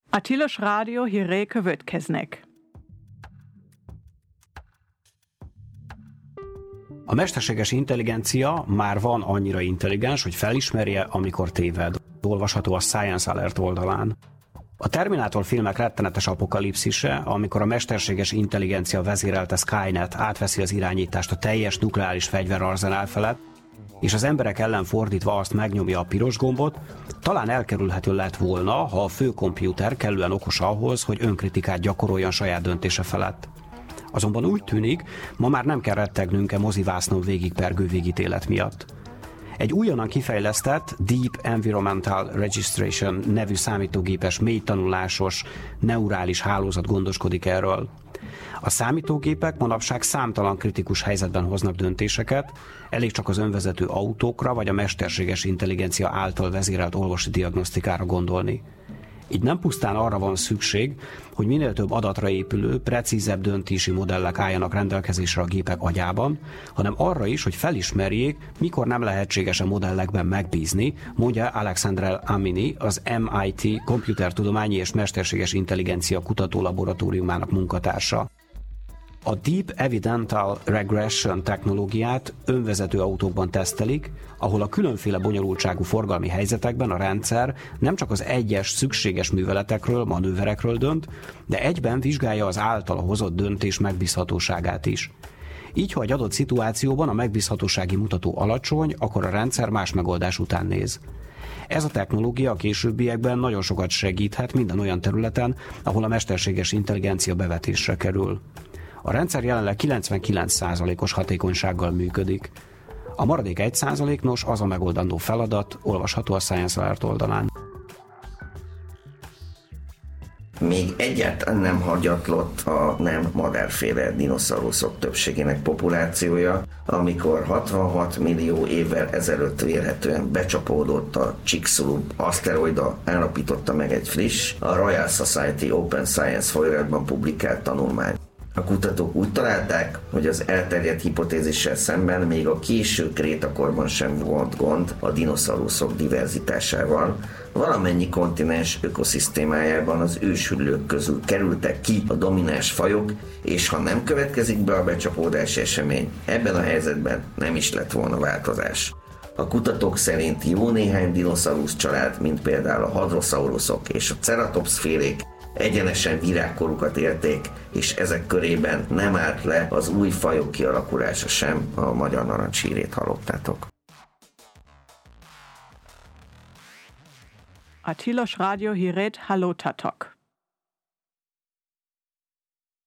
A Tilos Rádió hírei következnek. A mesterséges intelligencia már van annyira intelligens, hogy felismerje, amikor téved. Olvasható a Science Alert oldalán. A Terminátor filmek rettenetes apokalipszise, amikor a mesterséges intelligencia vezérelte Skynet átveszi az irányítást a teljes nukleáris fegyverarzenál felett, és az emberek ellen fordítva azt megnyomja a piros gombot, talán elkerülhető lett volna, ha a főkomputer kellően okos ahhoz, hogy önkritikát gyakoroljon saját döntése felett. Azonban úgy tűnik, ma már nem kell rettegnünk mozivásznon végigpergő végítélet miatt. Egy újonnan kifejlesztett Deep Environmental Registration nevű számítógépes mélytanulásos neurális hálózat gondoskodik erről. A számítógépek manapság számtalan kritikus helyzetben hoznak döntéseket, elég csak az önvezető autókra vagy a mesterséges intelligencia által vezérelt orvosi diagnosztikára gondolni. Így nem pusztán arra van szükség, hogy minél több adatra épülő, precízebb döntési modellek álljanak rendelkezésre a gépek agyában, hanem arra is, hogy felismerjék, mikor nem lehetséges a modellekben megbízni, mondja Alexandre Amini, az MIT Komputertudományi és Mesterséges Intelligencia Kutatólaboratóriumának munkatársa. A Deep Evidential Regression technológiát önvezető autókban tesztelik, ahol a különféle bonyolultságú forgalmi helyzetekben a rendszer nem csak az egyes szükséges műveletekről, manőverekről dönt, de egyben vizsgálja az általa hozott döntés megbízhatóságát is. Így, ha egy adott szituációban a megbízhatósági mutató alacsony, akkor a rendszer más megoldás után néz. Ez a technológia a későbbiekben nagyon sokat segíthet minden olyan területen, ahol a mesterséges intelligencia bevetésre kerül. A rendszer jelenleg 99%-os hatékonysággal működik. A maradék 1% nos, az a megoldandó feladat, olvasható a Science Alert oldalán. Még egyáltalán nem hagyatlott a nem madárféle dinoszauruszok többségének populációja, amikor 66 millió évvel ezelőtt vélhetően becsapódott a Chicxulub aszteroida, állapította meg egy friss, a Royal Society Open Science folyóiratban publikált tanulmány. A kutatók úgy találták, hogy az elterjedt hipotézissel szemben még a késő krétakorban sem volt gond a dinoszauruszok diverzitásával. Valamennyi kontinens ökoszisztémájában az ősüllők közül kerültek ki a domináns fajok, és ha nem következik be a becsapódási esemény, ebben a helyzetben nem is lett volna változás. A kutatók szerint jó néhány dinoszaurusz család, mint például a hadroszauruszok és a ceratops félék, egyenesen virágkorukat élték, és ezek körében nem állt le az új fajok kialakulása sem, a magyar narancssírét hallottátok. A Tilos Rádió hírét hallottatok.